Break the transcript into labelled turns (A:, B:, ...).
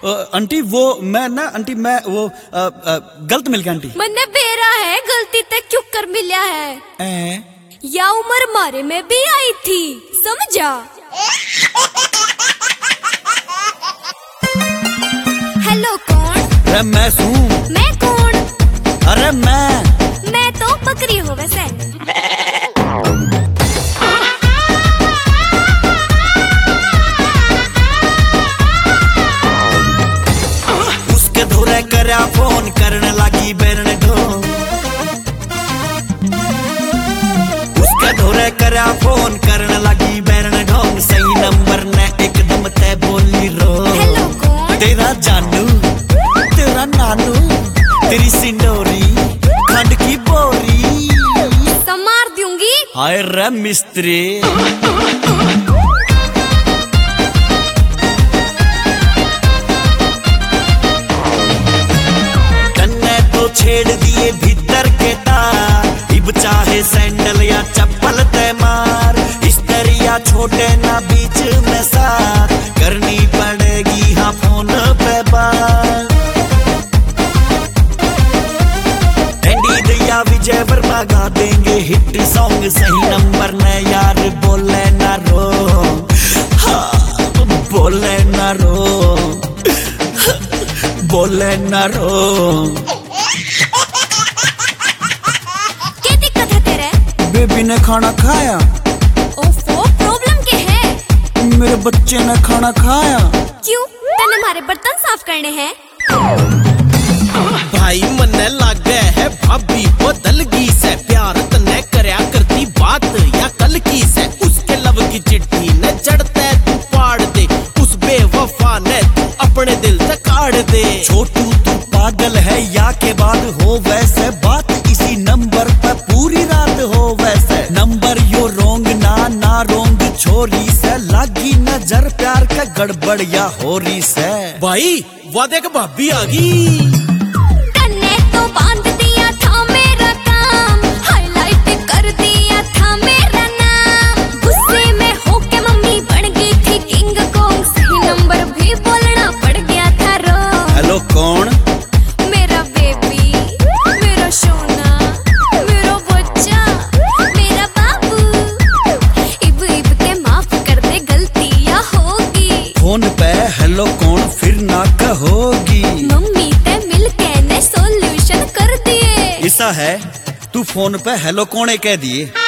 A: Aunty वो मैं ना आंटी मैं वो गलत मिल गया आंटी।
B: मन्ने बेरा है गलती ते क्यों कर मिला है या उम्र मारे में भी आई थी समझा। हेलो कौन?
A: अरे मैं हूँ।
B: मैं कौन?
A: अरे मैं
B: तो बकरी हो वैसे।
A: उसके धोरे करा फोन करने लगी बैरन ढो। उसके धोरे करा फोन करने लगी बैरन ढोंग। सही नंबर ने एकदम तय बोली रो।
B: हेलो कौन?
A: तेरा जानू तेरा नानू तेरी सिंडोरी खंड की बोरी
B: मार दूंगी।
A: हाय रे मिस्त्री। कन्ने तो छेड़ दिए भीतर के तार। इब चाहे सैंडल या चप्पल ते मार। हिस्टेरिया छोटे ना बीच में साथ करनी पड़ेगी हाँ फोन पे बात। विजय वर्मा गा देंगे हिट सॉन्ग। सही नंबर ने यार बोले ना रो। हाँ बोले ना रो बोले ना रो।
B: क्या दिक्कत है तेरे?
A: बेबी ने खाना खाया।
B: ओफो प्रॉब्लम क्या है?
A: मेरे बच्चे ने खाना खाया।
B: क्यों तने हमारे बर्तन साफ करने हैं?
C: भाई मन्ने लागे है भाभी बदलगी से। प्यार तने करया करती बात या कल की से। उसके लव की चिट्ठी ने जड़ते तू पाड़ दे। उस बेवफा ने तू अपने दिल से काट दे।
A: छोटू तू पागल है या के बाद हो वैसे। बात इसी नंबर पे पूरी रात हो वैसे। नंबर यो रोंग ना रोंग छोरी से। लागी नजर प्यार का गड़बड़ या होरी से।
C: भाई वादे का भाभी आ गई।
B: तो बांध दिया था मेरा काम। हाईलाइट कर दिया था मेरा नाम। गुस्से में होके मम्मी बन गई थी किंग कॉन्ग। सही नंबर भी बोलना पड़ गया था रो।
A: हेलो कौन?
B: मेरा बेबी मेरा सोना मेरा बच्चा मेरा बाबू। इब के माफ कर दे गलतियां होगी।
A: फोन पे हेलो कौन फिर ना कहोगी।
B: मम्मी ते मिलके ने सोल्यूशन कर दिए।
A: ऐसा है तू फोन पे हेलो कौन कह दिए।